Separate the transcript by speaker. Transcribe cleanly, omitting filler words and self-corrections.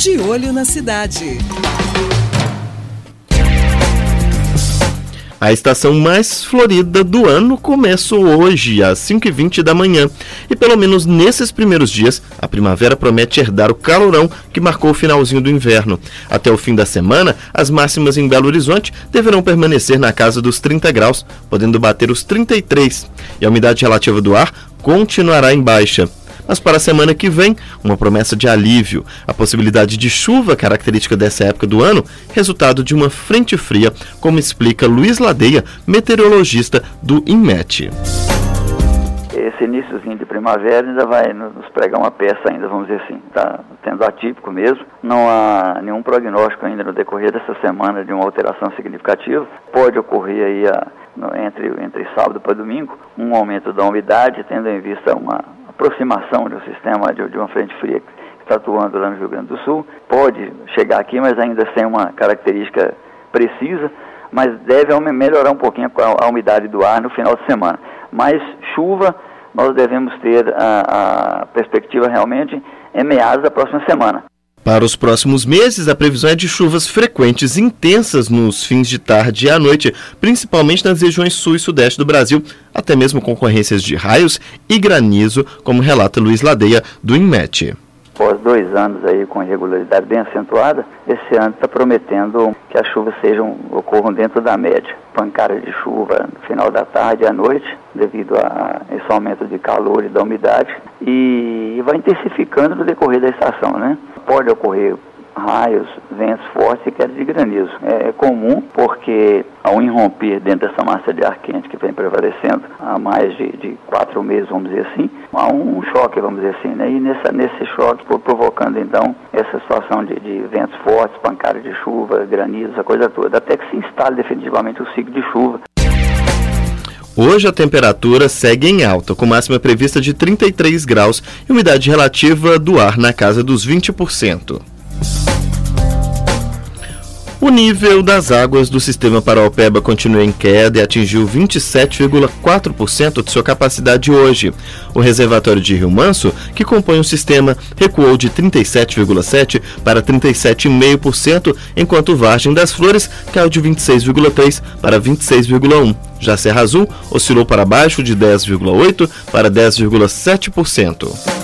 Speaker 1: De Olho na Cidade.
Speaker 2: A estação mais florida do ano começou hoje, às 5h20 da manhã. E pelo menos nesses primeiros dias, a primavera promete herdar o calorão que marcou o finalzinho do inverno. Até o fim da semana, as máximas em Belo Horizonte deverão permanecer na casa dos 30 graus, podendo bater os 33. E a umidade relativa do ar continuará em baixa. Mas para a semana que vem, uma promessa de alívio, a possibilidade de chuva característica dessa época do ano, resultado de uma frente fria, como explica Luiz Ladeia, meteorologista do INMET.
Speaker 3: Esse iníciozinho de primavera ainda vai nos pregar uma peça ainda, vamos dizer assim, está tendo atípico mesmo, não há nenhum prognóstico ainda no decorrer dessa semana de uma alteração significativa, pode ocorrer aí entre sábado para domingo, um aumento da umidade, tendo em vista uma aproximação de um sistema de uma frente fria que está atuando lá no Rio Grande do Sul, pode chegar aqui, mas ainda sem uma característica precisa, mas deve melhorar um pouquinho a umidade do ar no final de semana. Mas chuva, nós devemos ter a perspectiva realmente em meados da próxima semana.
Speaker 2: Para os próximos meses, a previsão é de chuvas frequentes e intensas nos fins de tarde e à noite, principalmente nas regiões sul e sudeste do Brasil, até mesmo com ocorrências de raios e granizo, como relata Luiz Ladeia, do INMET.
Speaker 3: Após 2 anos aí com irregularidade bem acentuada, esse ano está prometendo que as chuvas ocorram dentro da média. Pancada de chuva no final da tarde e à noite, devido a esse aumento de calor e da umidade, e vai intensificando no decorrer da estação, né? Pode ocorrer raios, ventos fortes e queda de granizo. É comum porque há um irromper dentro dessa massa de ar quente que vem prevalecendo há mais de 4 meses, vamos dizer assim, há um choque, vamos dizer assim, né? E nesse choque provocando então essa situação de ventos fortes, pancada de chuva, granizo, essa coisa toda, até que se instale definitivamente o ciclo de chuva.
Speaker 2: Hoje a temperatura segue em alta, com máxima prevista de 33 graus e umidade relativa do ar na casa dos 20%. O nível das águas do sistema Paraopeba continua em queda e atingiu 27,4% de sua capacidade hoje. O reservatório de Rio Manso, que compõe o sistema, recuou de 37,7% para 37,5%, enquanto o Vargem das Flores caiu de 26,3% para 26,1%. Já Serra Azul oscilou para baixo de 10,8% para 10,7%.